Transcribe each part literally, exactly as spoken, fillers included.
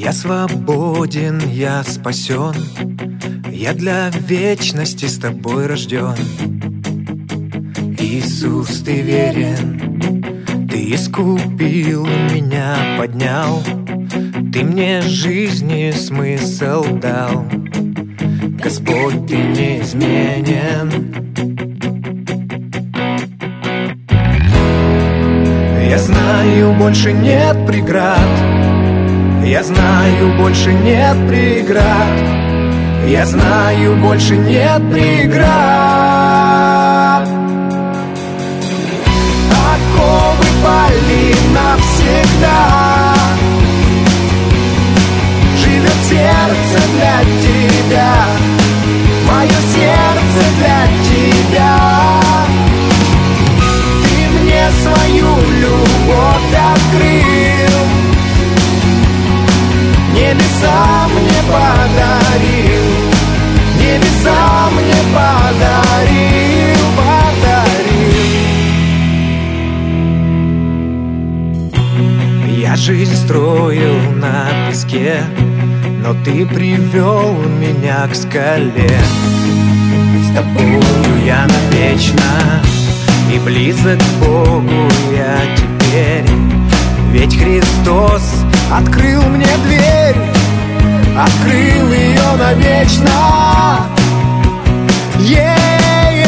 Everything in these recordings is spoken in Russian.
Я свободен, я спасен, я для вечности с тобой рожден. Иисус, ты верен, ты искупил меня, поднял, ты мне жизни смысл дал. Господь, ты неизменен. Я знаю, больше нет преград, я знаю, больше нет преград, я знаю, больше нет преград. Оковы пали навсегда, живет сердце для тебя, мое сердце для тебя. Ты мне свою любовь открыл, небеса мне подарил, небеса мне подарил, подарил. Я жизнь строил на песке, но ты привел меня к скале. С тобою я навечно, и близок к Богу я теперь. Ведь Христос открыл мне дверь, открыл ее навечно. Е-е-е.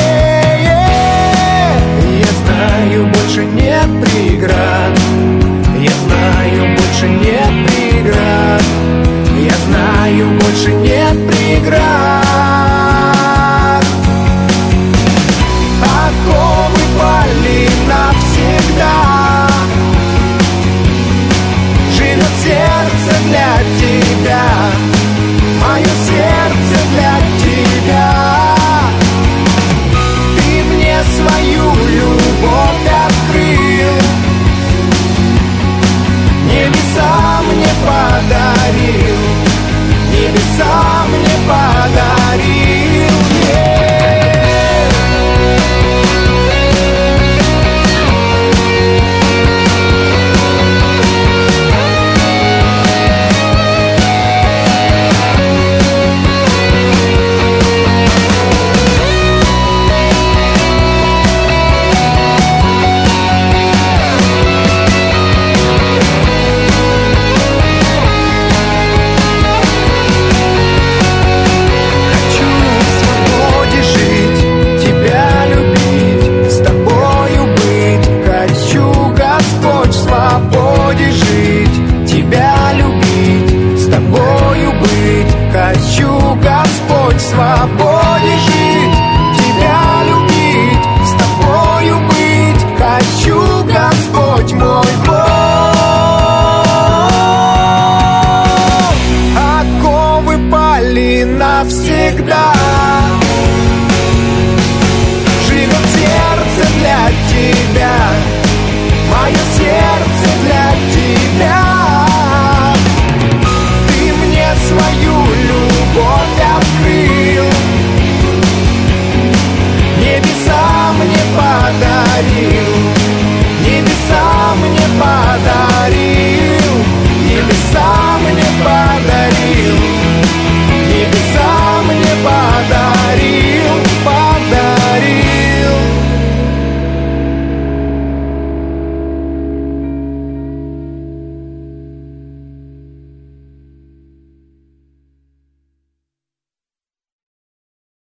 Я знаю, больше нет преград, я знаю, больше нет преград, я знаю, больше нет преград.